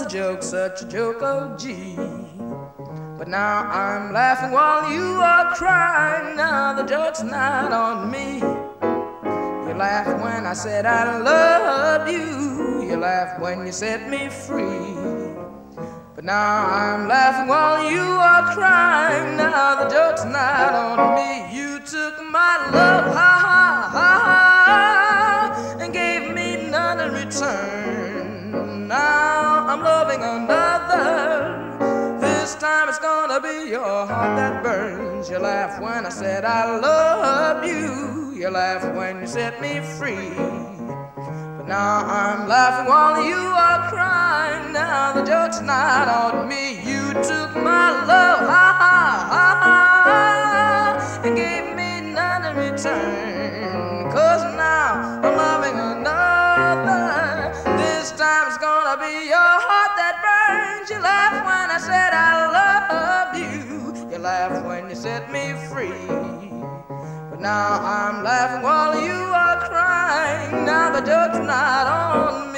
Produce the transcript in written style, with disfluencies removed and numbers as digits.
joke, such a joke, oh gee. But now I'm laughing while you are crying. Now the joke's not on me. You laughed when I said I love you. You laughed when you set me free. But now I'm laughing while you are crying. Now the joke's not on me. You took my love, ha ha ha ha, and gave me none in return. Now I'm loving another. This time it's gonna be your heart that burns. You laughed when I said I love you. You laughed when you set me free. But now I'm laughing while you are crying. Now the joke's not on me. You took my love, ha ha ha ha, and gave me none in return. 'Cause now I'm loving another. This time it's gonna be your heart that burns. You laughed when I said I love you. You laughed when you set me free. But now I'm laughing while you are crying. Now the joke's not on me.